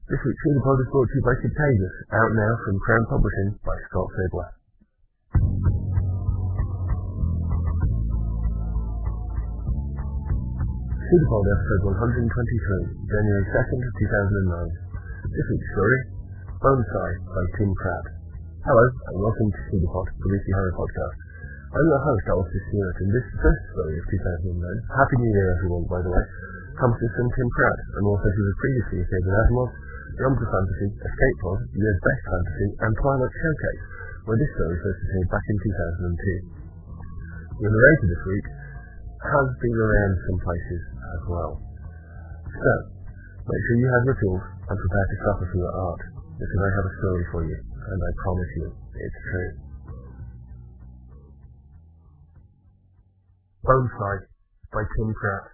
This week's Pseudopod is brought to you by Contagious, out now from Crown Publishing by Scott Fidler. Pseudopod episode 123, January 2nd, 2009. This week's story, Boneside by Tim Pratt. Hello, and welcome to Pseudopod, the weekly horror podcast. I'm your host, Alistair Stewart, and this first story of 2009, Happy New Year everyone, by the way, comes from Tim Pratt, and also who was previously appeared in Asimov, Realms of Fantasy, Escape Pod, Year's Best Fantasy, and Twilight Showcase, where this story first appeared back in 2002. The narrator this week has been around some places as well. So, make sure you have your tools and prepare to suffer for your art, because I have a story for you, and I promise you, it's true. Boneside by Tim Pratt.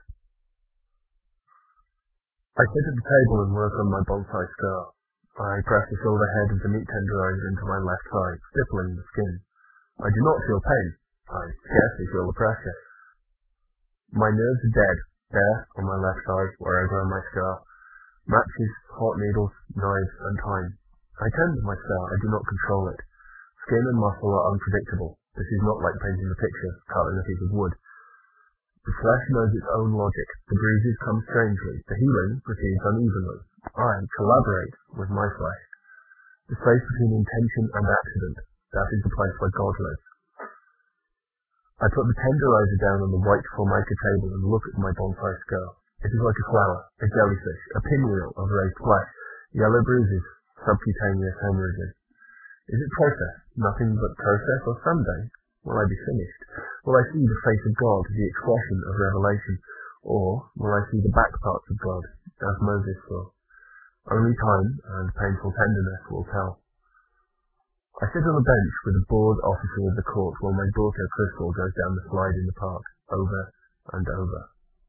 I sit at the table and work on my bonsai scar. I press the silver head of the meat tenderizer into my left thigh, stippling the skin. I do not feel pain. I scarcely feel the pressure. My nerves are dead, there, on my left thigh, where I grow my scar. Matches, hot needles, knives, and time. I tend to my scar, I do not control it. Skin and muscle are unpredictable. This is not like painting a picture, cutting a piece of wood. The flesh knows its own logic. The bruises come strangely. The healing proceeds unevenly. I collaborate with my flesh. The space between intention and accident, that is the place where God lives. I put the tenderizer down on the white formica table and look at my bonsai scar. It is like a flower, a jellyfish, a pinwheel of raised flesh, yellow bruises, subcutaneous hemorrhages. Is it process? Nothing but process, or someday will I be finished? Will I see the face of God, the expression of revelation, or will I see the back parts of God, as Moses saw? Only time and painful tenderness will tell. I sit on a bench with a bored officer of the court while my daughter Crystal goes down the slide in the park, over and over.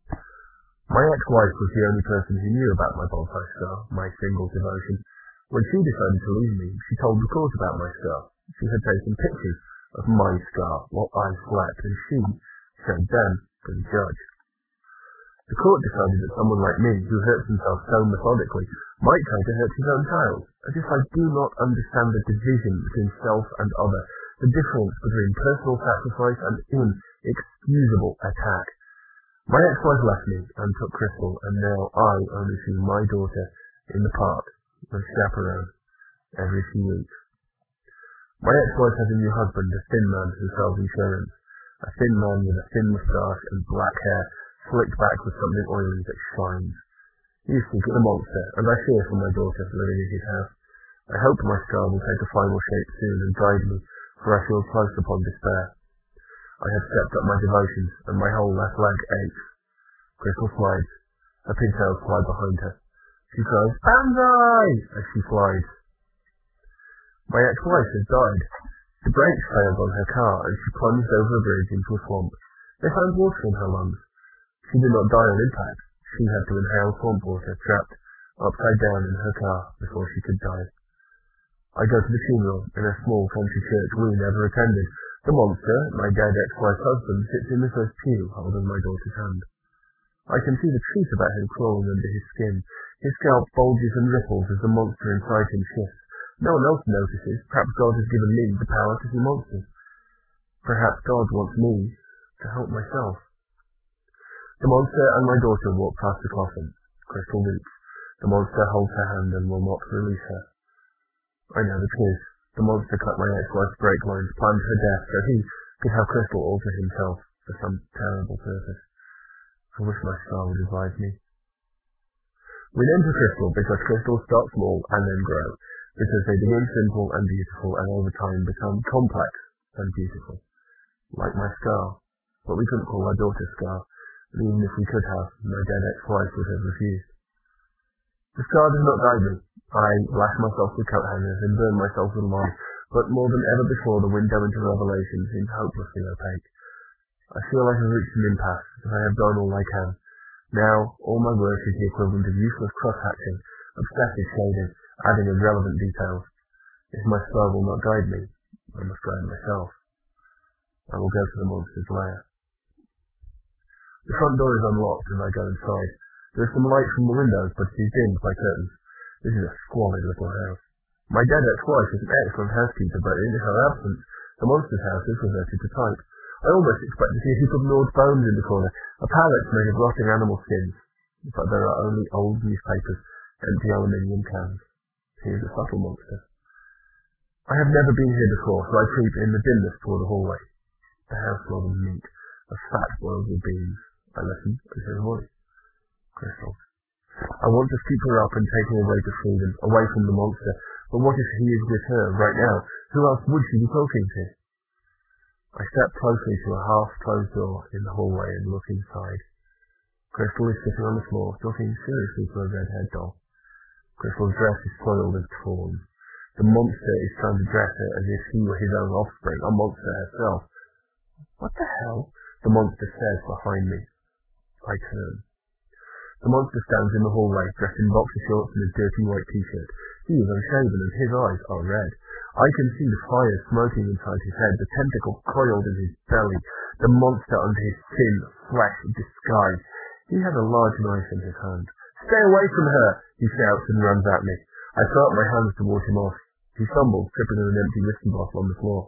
My ex-wife was the only person who knew about my bonsai scar, my single devotion. When she decided to leave me, she told the court about my scar. She had taken pictures of my scar while I slept, and she showed them to the judge. The court decided that someone like me, who hurts himself so methodically, might try to hurt his own child, as if I do not understand the division between self and other, the difference between personal sacrifice and inexcusable attack. My ex-wife left me and took Crystal, and now I only see my daughter in the park with chaperone every few weeks. My ex-wife has a new husband, a thin man who sells insurance. A thin man with a thin moustache and black hair, slicked back with something oily that shines. He is secretly a monster, and I fear for my daughter living in his house. I hope my scar will take a final shape soon and guide me, for I feel close upon despair. I have stepped up my devotions, and my whole left leg aches. Crystal slides. Her pigtails fly behind her. She cries, "Banzai!" as she flies. My ex-wife has died. The brakes failed on her car, and she plunged over a bridge into a swamp. They found water in her lungs. She did not die on impact. She had to inhale swamp water, trapped upside down in her car, before she could die. I go to the funeral, in a small country church we never attended. The monster, my dead ex-wife's husband, sits in the first pew, holding my daughter's hand. I can see the truth about him crawling under his skin. His scalp bulges and ripples as the monster inside him shifts. No one else notices. Perhaps God has given me the power to see monsters. Perhaps God wants me to help myself. The monster and my daughter walk past the coffin. Crystal weeps. The monster holds her hand and will not release her. I know the truth. The monster cut my ex-wife's brake lines, planned her death, so he could have Crystal alter himself for some terrible purpose. I wish my star would advise me. We named her Crystal because crystals start small and then grow, because they begin simple and beautiful and over time become complex and beautiful. Like my scar. But we couldn't call our daughter Scar, and even if we could have, my dead ex-wife would have refused. The scar does not guide me. I lash myself with coat hangers and burn myself with lime, but more than ever before the window into Revelation seems hopelessly opaque. I feel I have reached an impasse, and I have done all I can. Now, all my work is the equivalent of useless cross-hatching, obsessive shading, adding irrelevant details. If my star will not guide me, I must guide myself. I will go to the monster's lair. The front door is unlocked, and I go inside. There is some light from the windows, but it is dimmed by curtains. This is a squalid little house. My dead ex-wife is an excellent housekeeper, but in her absence, the monster's house is reverted to type. I almost expect to see a heap of gnawed bones in the corner, a pallet made of rotting animal skins, but there are only old newspapers, empty aluminium cans. He is a subtle monster. I have never been here before, so I creep in the dimness toward the hallway. The house smells of meat, of fat boiled with beans. I listen and hear a voice. Crystal. I want to scoop her up and take her away to freedom, away from the monster, but what if he is with her right now? Who else would she be talking to? I step closely to a half-closed door in the hallway and look inside. Crystal is sitting on the floor, talking seriously to a red-haired doll. Crystal's dress is soiled and torn. The monster is trying to dress her as if she were his own offspring, a monster herself. What the hell? The monster says behind me. I turn. The monster stands in the hallway, dressed in boxer shorts and a dirty white t-shirt. He is unshaven and his eyes are red. I can see the fire smoking inside his head, the tentacle coiled in his belly, the monster under his thin flesh disguise. He has a large knife in his hand. Stay away from her, he shouts and runs at me. I throw up my hands to ward him off. He stumbles, tripping on an empty whiskey bottle on the floor.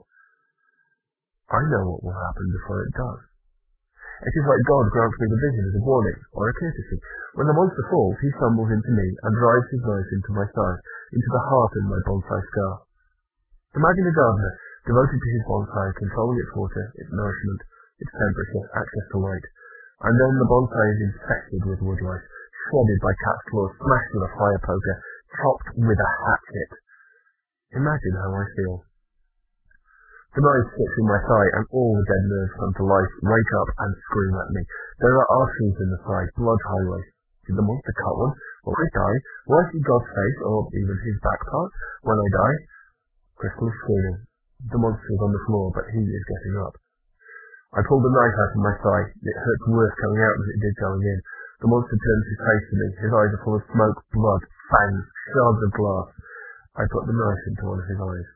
I know what will happen before it does. It is like God grants me the vision as a warning, or a courtesy. When the monster falls, he stumbles into me and drives his knife into my side, into the heart of my bonsai scar. Imagine a gardener, devoted to his bonsai, controlling its water, its nourishment, its temperature, access to light. And then the bonsai is infested with wood lice, shredded by cat's claws, smashed with a fire poker, chopped with a hatchet. Imagine how I feel. The knife sticks in my thigh, and all the dead nerves come to life, wake up, and scream at me. There are arteries in the thigh, blood highways. Did the monster cut one? Will I die? Will I see God's face, or even his back part, when I die? Crystal is screaming. The monster is on the floor, but he is getting up. I pull the knife out of my thigh. It hurts worse coming out than it did going in. The monster turns his face to me. His eyes are full of smoke, blood, fangs, shards of glass. I put the knife into one of his eyes.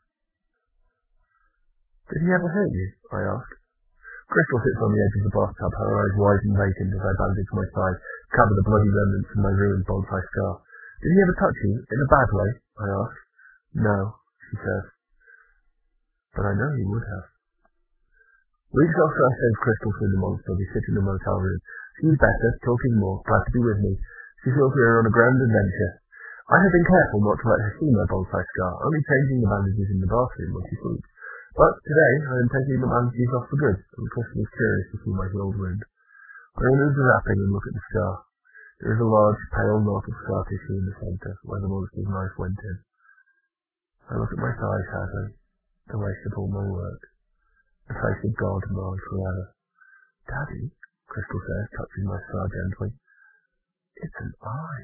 Did he ever hurt you? I ask. Crystal sits on the edge of the bathtub, her eyes wide and vacant as I bandage my side, cover the bloody remnants of my ruined bonsai scar. Did he ever touch you? In a bad way? I ask. No, she says. But I know he would have. Weeks after I saved Crystal from the monster, we sit in the motel room. She's better, talking more, glad to be with me. She feels we are on a grand adventure. I have been careful not to let her see my bonsai scar, only changing the bandages in the bathroom when she sleeps. But today I am taking the bandages off for good, and Crystal is curious to see my healed wound. I remove the wrapping and look at the scar. There is a large, pale knot of scar tissue in the centre, where the monster's knife went in. I look at my thigh sadly, the waste of all my work. The face of God marred forever. Daddy, Crystal says, touching my scar gently. It's an eye.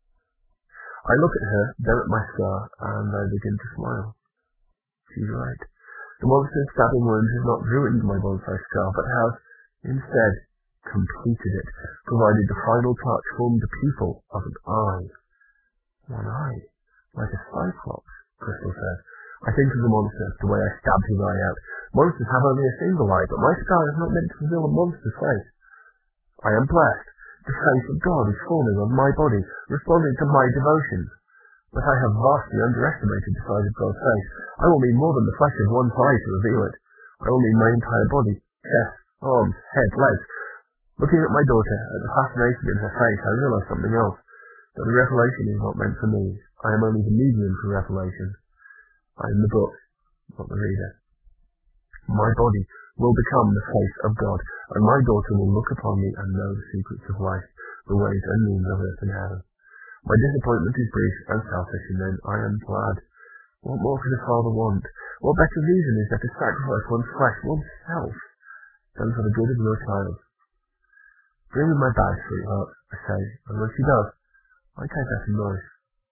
I look at her, then at my scar, and I begin to smile. She's right. The monster's stabbing wound has not ruined my bonsai scar, but has, instead, completed it, provided the final touch, formed the pupil of an eye. One eye, like a cyclops, Crystal says. I think of the monster, the way I stabbed his eye out. Monsters have only a single eye, but my scar is not meant to reveal a monster's face. I am blessed. The face of God is forming on my body, responding to my devotions. But I have vastly underestimated the size of God's face. I will need more than the flesh of one thigh to reveal it. I will need my entire body, chest, arms, head, legs. Looking at my daughter, at the fascination in her face, I realize something else. That the revelation is not meant for me. I am only the medium for revelation. I am the book, not the reader. My body will become the face of God, and my daughter will look upon me and know the secrets of life, the ways and means of earth and heaven. My disappointment is brief and selfish, and then I am glad. What more could a father want? What better reason is there to sacrifice one's flesh, one's self, than for the good of your child? Bring me my bag, sweetheart, I say, and when she does, I take out a knife.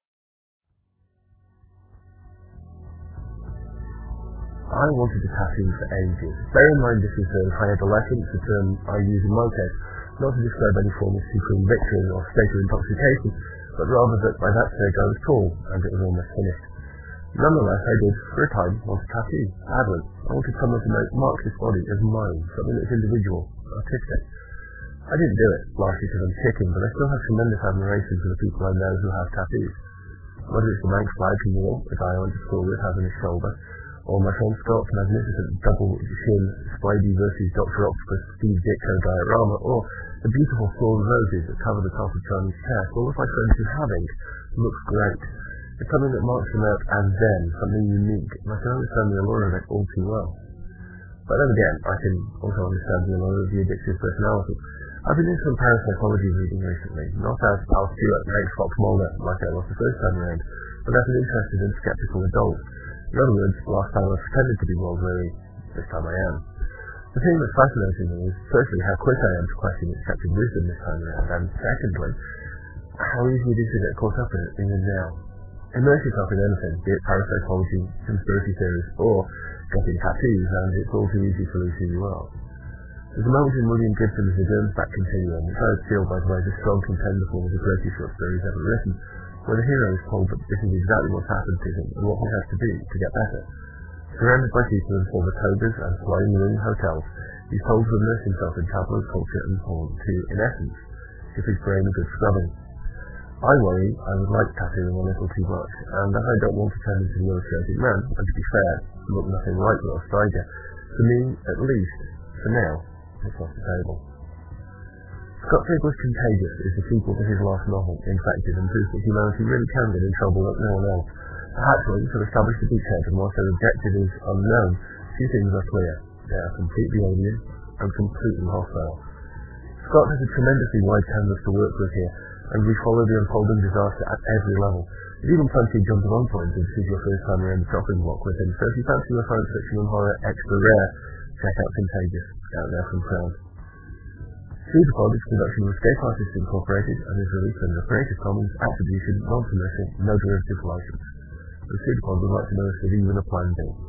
I wanted a tattoo for ages. Bear in mind this is high adolescence, a term I use in my case, not to describe any form of supreme victory or state of intoxication, but rather that by that stage I was tall, and it was almost finished. Nonetheless, I did, for a time, want a tattoo, badly. I wanted someone to mark this body as mine, something that's individual, artistic. I didn't do it, largely because I'm chicken, but I still have tremendous admiration for the people I know who have tattoos. whether it's the Manx flag he wore, the guy I went to school with has on his shoulder, or my friend Scott's magnificent double-chin Spidey versus Dr. Octopus Steve Ditko diorama, or the beautiful floral roses that cover the top of Chinese chairs. All of my friends who have ink looks great. It's something that marks them out as them, something unique, and I can understand the allure of it all too well. But then again, I can also understand the allure of the addictive personality. I've been doing some parapsychology reading recently, not as Al Stewart makes Fox Mulder like I was the first time around, but as an interested and skeptical adult. In other words, last time I pretended to be world-weary, this time I am. The thing that's fascinating me is, firstly, how quick I am to question accepted wisdom this time around, and secondly, how easy it is to get caught up in it even now. Immerse yourself in anything, be it parapsychology, conspiracy theories, or getting tattoos, and it's all too easy to lose who you are. There's a moment in William Gibson's The Gernsback Continuum, which I feel, by the way, is a strong contender for one of the greatest short stories ever written, where the hero is told that this is exactly what's happened to him and what he has to do to get better. Surrounded by people in former togas and flying wing hotels, he's told to immerse himself in tabloid culture and porn to, in essence, give his brain a good scrubbing. I worry I would like tattooing a little too much, and as I don't want to turn into an illustrated man, and to be fair, look nothing like Will Steiger, for me, at least, for now, it's off the table. Scott Sigler's Contagious is the sequel to his last novel, Infected, and proves that humanity really can get in trouble like no one else. Actually, to establish the beachhead, and whilst their objective is unknown, two things are clear. They are completely alien and completely hostile. Scott has a tremendously wide canvas to work with here, and we follow the unfolding disaster at every level. There's even plenty of jump-on points if this is your first time around the chopping block with him, so if you fancy your science fiction and horror extra rare, check out Contagious, out there from Crown. Pseudopod is production of Escape Artists Incorporated and is released under Creative Commons Attribution, Non-Commercial, No Derivatives License. The Pseudopod would like to know if there's even a plan B.